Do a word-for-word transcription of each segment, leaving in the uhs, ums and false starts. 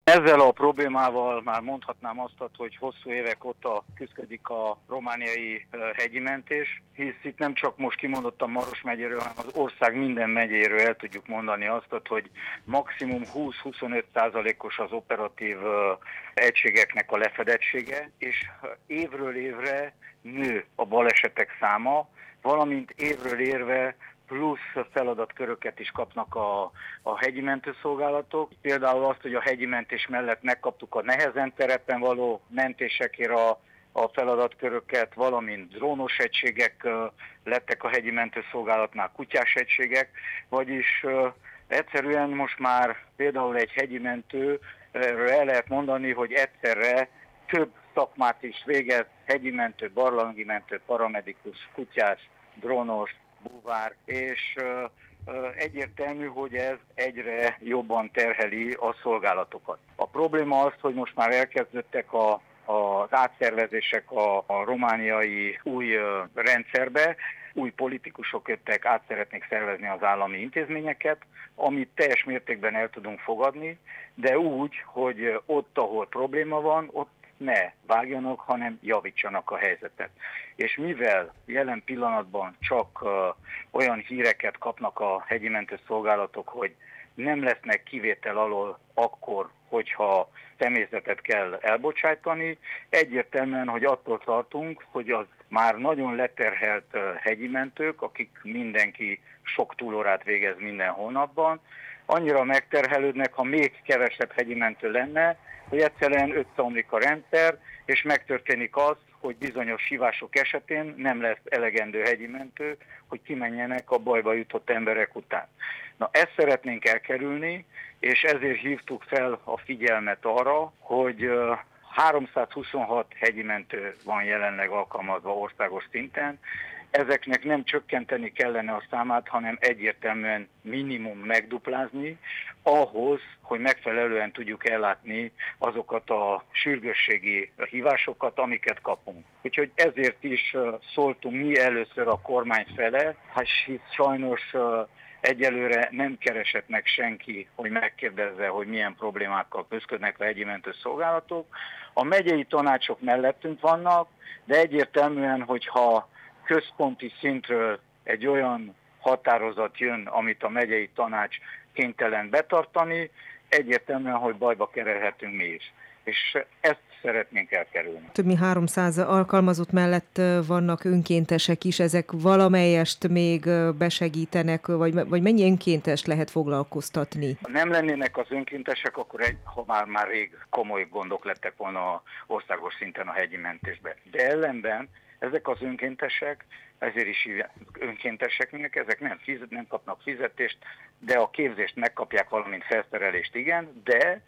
Ezzel a problémával már mondhatnám azt, hogy hosszú évek óta küszködik a romániai hegyimentés, hisz itt nem csak most kimondottan Maros megyéről, hanem az ország minden megyéről el tudjuk mondani azt, hogy maximum húsz-huszonöt százalékos az operatív egységeknek a lefedettsége, és évről évre nő a balesetek száma, valamint évről évre plusz feladatköröket is kapnak a, a hegyi mentőszolgálatok. Például azt, hogy a hegyi mentés mellett megkaptuk a nehezen terepen való mentésekért a, a feladatköröket, valamint drónos egységek lettek a hegyi mentőszolgálatnál, kutyás egységek, vagyis uh, egyszerűen most már például egy hegyi mentőről el lehet mondani, hogy egyszerre több szakmát is végez, hegyi mentő, barlangi mentő, paramedikus, kutyás, drónos, búvár, és uh, uh, egyértelmű, hogy ez egyre jobban terheli a szolgálatokat. A probléma az, hogy most már elkezdődtek a, az átszervezések a, a romániai új uh, rendszerbe, új politikusok jöttek, át szeretnék szervezni az állami intézményeket, amit teljes mértékben el tudunk fogadni, de úgy, hogy ott, ahol probléma van, ott ne vágjanak, hanem javítsanak a helyzetet. És mivel jelen pillanatban csak uh, olyan híreket kapnak a hegyi mentőszolgálatok, hogy nem lesznek kivétel alól akkor, hogyha személyzetet kell elbocsájtani, egyértelműen, hogy attól tartunk, hogy az már nagyon leterhelt uh, hegyi mentők, akik mindenki sok túlórát végez minden hónapban, annyira megterhelődnek, ha még kevesebb hegyi mentő lenne, hogy egyszerűen összeomlik a rendszer, és megtörténik az, hogy bizonyos hívások esetén nem lesz elegendő hegyi mentő, hogy kimenjenek a bajba jutott emberek után. Na, ezt szeretnénk elkerülni, és ezért hívtuk fel a figyelmet arra, hogy háromszázhuszonhat hegyi mentő van jelenleg alkalmazva országos szinten. Ezeknek nem csökkenteni kellene a számát, hanem egyértelműen minimum megduplázni, ahhoz, hogy megfelelően tudjuk ellátni azokat a sürgősségi hívásokat, amiket kapunk. Úgyhogy ezért is szóltunk mi először a kormány fele, hisz sajnos egyelőre nem keresett meg senki, hogy megkérdezze, hogy milyen problémákkal küzdködnek a hegyi mentőszolgálatok. A megyei tanácsok mellettünk vannak, de egyértelműen, hogyha központi szintről egy olyan határozat jön, amit a megyei tanács kénytelen betartani, egyértelműen, hogy bajba kerülhetünk mi is. És ezt szeretnénk elkerülni. Több mint háromszáz alkalmazott mellett vannak önkéntesek is, ezek valamelyest még besegítenek, vagy, vagy mennyi önkéntest lehet foglalkoztatni? Ha nem lennének az önkéntesek, akkor egy, ha már, már rég komoly gondok lettek volna országos szinten a hegyi mentésben. De ellenben ezek az önkéntesek, ezért is önkénteseknek, ezek nem, fizet, nem kapnak fizetést, de a képzést megkapják, valamint felszerelést igen, de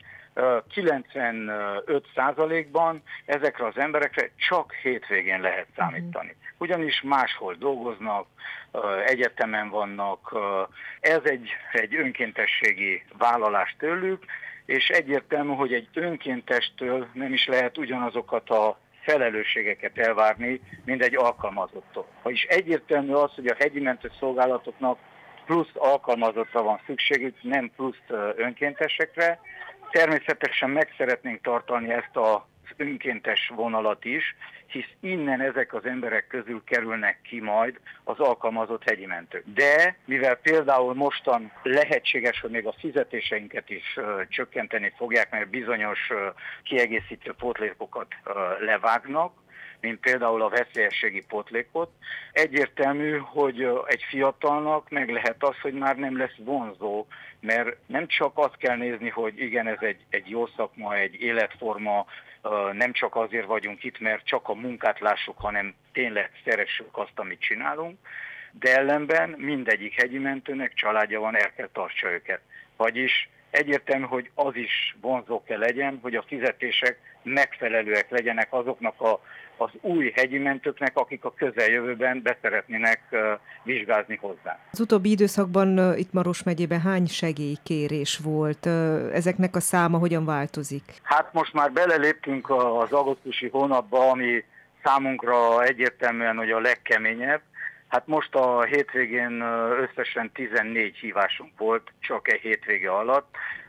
kilencvenöt százalékban ezekre az emberekre csak hétvégén lehet számítani. Ugyanis máshol dolgoznak, egyetemen vannak, ez egy, egy önkéntességi vállalás tőlük, és egyértelmű, hogy egy önkéntestől nem is lehet ugyanazokat a felelősségeket elvárni, mint egy alkalmazottól. Vagyis egyértelmű az, hogy a hegyi mentőszolgálatoknak plusz alkalmazottra van szükségük, nem plusz önkéntesekre. Természetesen meg szeretnénk tartani ezt az önkéntes vonalat is, hisz innen ezek az emberek közül kerülnek ki majd az alkalmazott hegyi mentők. De mivel például mostan lehetséges, hogy még a fizetéseinket is uh, csökkenteni fogják, mert bizonyos uh, kiegészítő pótlékokat uh, levágnak, mint például a veszélyességi pótlékot, egyértelmű, hogy egy fiatalnak meg lehet az, hogy már nem lesz vonzó, mert nem csak azt kell nézni, hogy igen, ez egy, egy jó szakma, egy életforma, nem csak azért vagyunk itt, mert csak a munkát lássuk, hanem tényleg szeressük azt, amit csinálunk, de ellenben mindegyik hegyi mentőnek családja van, el kell tartsa őket. Vagyis egyértelmű, hogy az is vonzó kell legyen, hogy a fizetések megfelelőek legyenek azoknak a, az új hegyi mentőknek, akik a közeljövőben beszeretnének uh, vizsgázni hozzá. Az utóbbi időszakban uh, itt Maros megyében hány segélykérés volt? Uh, ezeknek a száma hogyan változik? Hát most már beleléptünk az augusztusi hónapba, ami számunkra egyértelműen hogy a legkeményebb. Hát most a hétvégén összesen tizennégy hívásunk volt, csak egy hétvége alatt.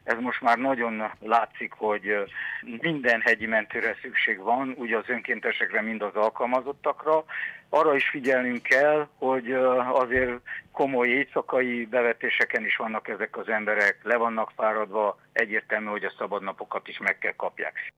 Ez most már nagyon látszik, hogy minden hegyi mentőre szükség van, úgy az önkéntesekre, mind az alkalmazottakra. Arra is figyelnünk kell, hogy azért komoly éjszakai bevetéseken is vannak ezek az emberek, le vannak fáradva, egyértelmű, hogy a szabadnapokat is meg kell kapják.